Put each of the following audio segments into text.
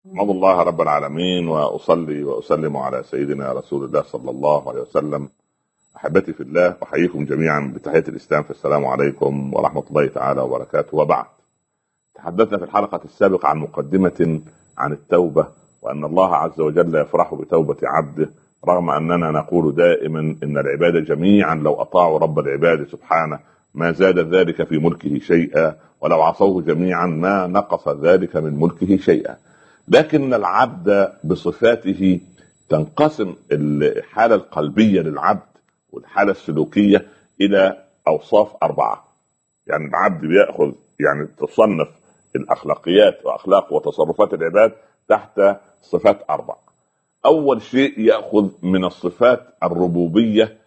أحمد الله رب العالمين وأصلي وأسلم على سيدنا رسول الله صلى الله عليه وسلم. أحبتي في الله، أحييكم جميعا بتحية الإسلام، فالسلام عليكم ورحمة الله تعالى وبركاته. وبعد، تحدثنا في الحلقة السابقة عن مقدمة عن التوبة، وأن الله عز وجل يفرح بتوبة عبده، رغم أننا نقول دائما إن العباد جميعا لو أطاعوا رب العباد سبحانه ما زاد ذلك في ملكه شيئا، ولو عصوه جميعا ما نقص ذلك من ملكه شيئا. لكن العبد بصفاته تنقسم الحالة القلبية للعبد والحالة السلوكية إلى أوصاف 4. يعني العبد بيأخذ، يعني تصنف الأخلاقيات وأخلاق وتصرفات العباد تحت صفات 4. أول شيء يأخذ من الصفات الربوبية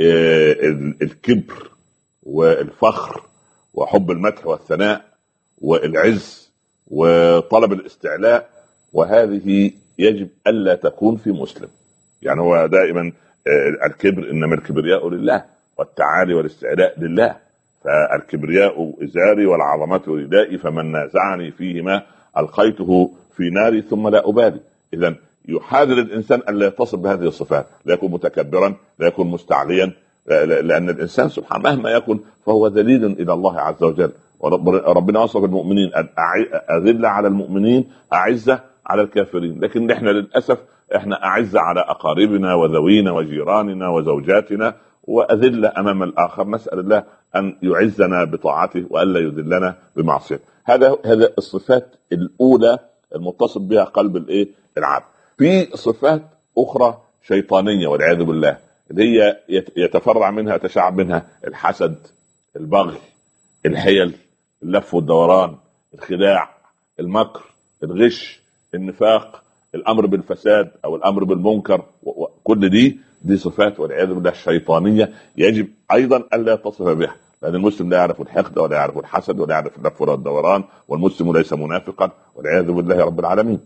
الكبر والفخر وحب المدح والثناء والعز وطلب الاستعلاء، وهذه يجب ألا تكون في مسلم. يعني هو دائما الكبر، إنما الكبرياء لله والتعالي والاستعلاء لله، فالكبرياء إزاري والعظمة ردائي، فمن نازعني فيهما ألقيته في ناري ثم لا أبالي. إذن يحاذر الإنسان أن لا يتصف بهذه الصفات، لا يكون متكبرا، لا يكون مستعليا، لأن الإنسان سبحانه مهما يكن فهو ذليل إلى الله عز وجل. وربنا وصف المؤمنين أذل على المؤمنين أعزة على الكافرين، لكن نحن للأسف احنا أعزة على أقاربنا وذوينا وجيراننا وزوجاتنا، وأذل أمام الآخر. نسأل الله أن يعزنا بطاعته وألا يذلنا بمعصيته. هذا الصفات الأولى المتصل بها قلب العبد. في صفات أخرى شيطانية والعياذ بالله، اللي هي يتفرع منها يتشعب منها الحسد، البغي، الحيل، اللف والدوران، الخداع، المكر، الغش، النفاق، الامر بالفساد او الامر بالمنكر، وكل دي صفات والعياذ بالله الشيطانيه يجب ايضا الا يتصف بها، لان المسلم لا يعرف الحقد ولا يعرف الحسد ولا يعرف اللف والدوران، والمسلم ليس منافقا والعياذ بالله رب العالمين.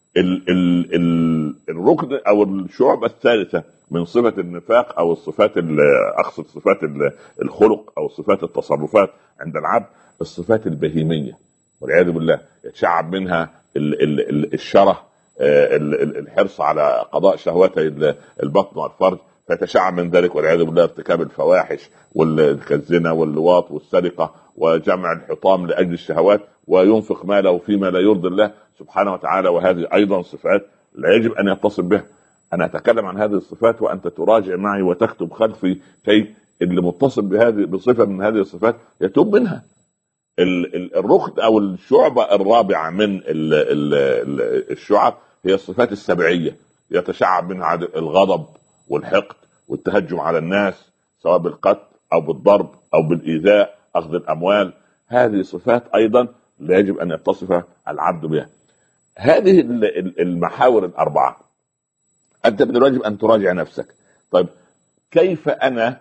الركن او الشعبة الثالثة من صفة النفاق او الصفات، اقصد صفات الخلق او صفات التصرفات عند العبد، الصفات البهيمية والعياذ بالله، يتشعب منها الشره، الحرص على قضاء شهواتي البطن والفرج، فيتشعب من ذلك والعياذ بالله ارتكاب الفواحش والزنا واللواط والسرقة وجمع الحطام لأجل الشهوات، وينفق ماله فيما لا يرضي الله سبحانه وتعالى. وهذه أيضا صفات لا يجب أن يتصف بها. أنا أتكلم عن هذه الصفات وأنت تراجع معي وتكتب خلفي كي اللي متصف بصفة من هذه الصفات يتوب منها. الركن أو الشعبة الرابعة من الشعب هي الصفات السبعية، يتشعب منها الغضب والحقد والتهجم على الناس، سواء بالقتل أو بالضرب أو بالإيذاء، أخذ الأموال. هذه صفات أيضا لا يجب أن يتصف العبد بها. هذه المحاور 4 أنت من الواجب أن تراجع نفسك. طيب كيف أنا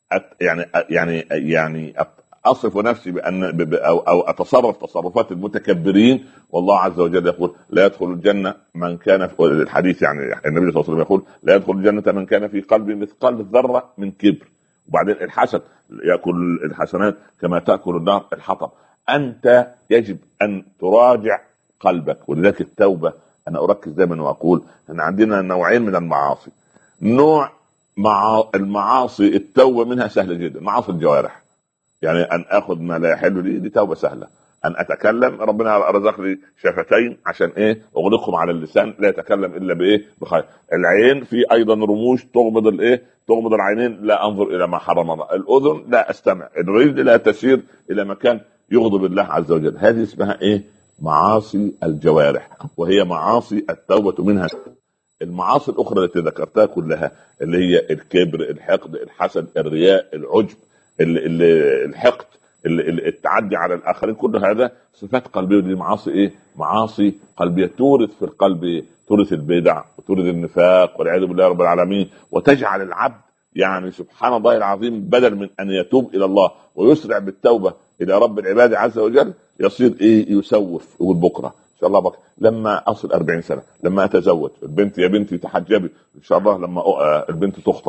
يعني أصف نفسي بأن أو أتصرف تصرفات المتكبرين؟ والله عز وجل يقول لا يدخل الجنة من كان في الحديث، يعني النبي صلى الله عليه وسلم يقول لا يدخل الجنة من كان في قلبه مثقال الذرة من كبر. وبعدين الحسد، يأكل الحسنات كما تأكل النار الحطب. أنت يجب أن تراجع قلبك. ولذلك التوبة، أنا أركز دائما وأقول أن عندنا نوعين من المعاصي. نوع مع المعاصي التوبة منها سهلة جدا، معاصي الجوارح، يعني أن أخذ ما لا يحل لي، دي توبة سهلة. أن أتكلم، ربنا رزق لي شفتين عشان أغلقهم على اللسان لا يتكلم إلا بخير. العين في أيضا رموش تغمض العينين لا أنظر إلى ما حرم الله. الأذن لا أستمع. الرجل لا تسير إلى مكان يغضب الله عز وجل. هذه اسمها معاصي الجوارح، وهي معاصي التوبة منها. المعاصي الأخرى التي ذكرتها كلها، اللي هي الكبر، الحقد، الحسد، الرياء، العجب، الحقد، التعدي على الآخرين، كل هذا صفات قلبية. دي معاصي معاصي قلبية تورث في القلب، تورث البدع وتورث النفاق والعياذ بالله رب العالمين، وتجعل العبد يعني سبحان الله العظيم بدل من أن يتوب إلى الله ويسرع بالتوبة إلى رب العباد عز وجل، يصير يسوف. يقول بكرة إن شاء الله، بكرة لما أصل 40 سنة، لما أتزوج البنت، يا بنتي تحجبي إن شاء الله، لما البنت تخطب.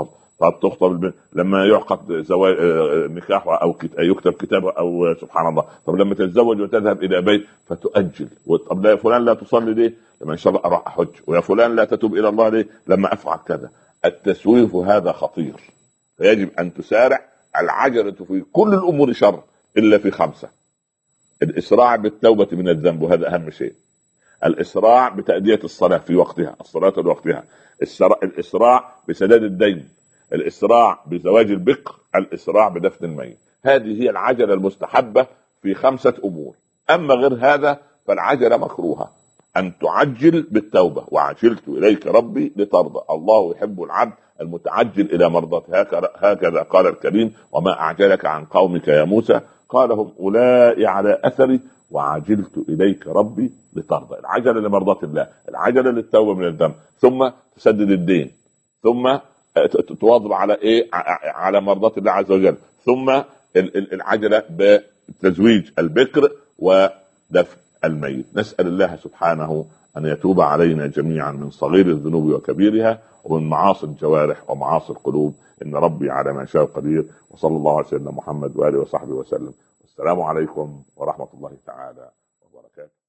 قد تخطب البنت لما يعقد زواج نكاحها او يكتب كتابها او سبحان الله. طب لما تتزوج وتذهب الى بيت فتؤجل. طب يا فلان لا تصلي ليه؟ لما ان شاء الله اروح احج. ويا فلان لا تتوب الى الله ليه؟ لما افعل كذا. التسويف هذا خطير، فيجب ان تسارع. العجلة في كل الامور شر الا في 5: الاسراع بالتوبة من الذنب، وهذا اهم شيء. الاسراع بتأدية الصلاة في وقتها، الصلاة لوقتها. الاسراع بسداد الدين، الاسراع بزواج البكر، الاسراع بدفن الميت. هذه هي العجلة المستحبة في 5 امور. اما غير هذا فالعجلة مكروهة. ان تعجل بالتوبة، وعجلت اليك ربي لترضى. الله يحب العبد المتعجل الى مرضاته. هكذا قال الكريم: وما اعجلك عن قومك يا موسى؟ قال: هم اولئك على اثري وعجلت اليك ربي لترضى. العجله لمرضاه الله، العجله للتوبه من الذنب، ثم تسدد الدين، ثم تواظب على على مرضاه الله عز وجل، ثم العجله بتزويج البكر ودفن الميت. نسال الله سبحانه ان يتوب علينا جميعا من صغير الذنوب وكبيرها، ومن معاصي الجوارح ومعاصي القلوب، ان ربي على ما شاء قدير. وصلى الله على سيدنا محمد واله وصحبه وسلم. السلام عليكم ورحمة الله تعالى وبركاته.